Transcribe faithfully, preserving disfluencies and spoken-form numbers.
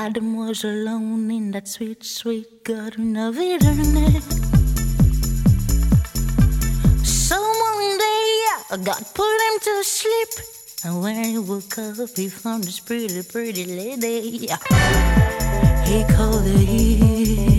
Adam was alone in that sweet, sweet garden of Eden. So one day, God put him to sleep, and when he woke up, he found this pretty, pretty lady. He called her Eve.